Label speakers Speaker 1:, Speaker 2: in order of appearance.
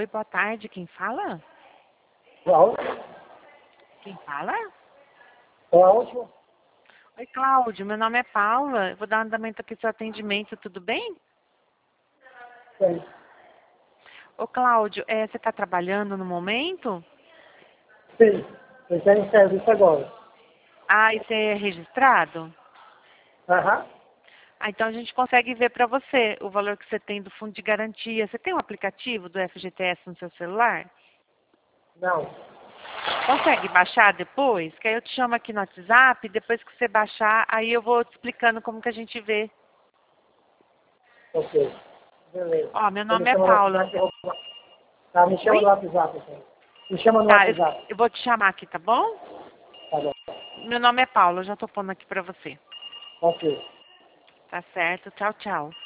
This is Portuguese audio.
Speaker 1: Oi, boa tarde. Quem fala?
Speaker 2: Cláudio?
Speaker 1: Quem fala?
Speaker 2: Cláudio?
Speaker 1: Oi, Cláudio. Meu nome é Paula. Eu vou dar um andamento aqui pro seu atendimento, tudo bem?
Speaker 2: Sim.
Speaker 1: Ô, Cláudio, você está trabalhando no momento?
Speaker 2: Sim. Eu estou em serviço agora.
Speaker 1: Ah, e você é registrado?
Speaker 2: Aham.
Speaker 1: Ah, então a gente consegue ver para você o valor que você tem do fundo de garantia. Você tem um aplicativo do FGTS no seu celular?
Speaker 2: Não.
Speaker 1: Consegue baixar depois? Que aí eu te chamo aqui no WhatsApp, depois que você baixar, aí eu vou te explicando como que a gente vê.
Speaker 2: Ok. Beleza.
Speaker 1: Ó, meu
Speaker 2: Você me
Speaker 1: nome é
Speaker 2: chama no
Speaker 1: Paula.
Speaker 2: WhatsApp. Tá, me chama
Speaker 1: Oi?
Speaker 2: no WhatsApp, então. Me chama no
Speaker 1: Tá,
Speaker 2: WhatsApp.
Speaker 1: eu vou te chamar aqui, tá bom?
Speaker 2: Tá bom.
Speaker 1: Meu nome é Paula, eu já tô pondo aqui pra você.
Speaker 2: Ok.
Speaker 1: Tá certo? Tchau, tchau.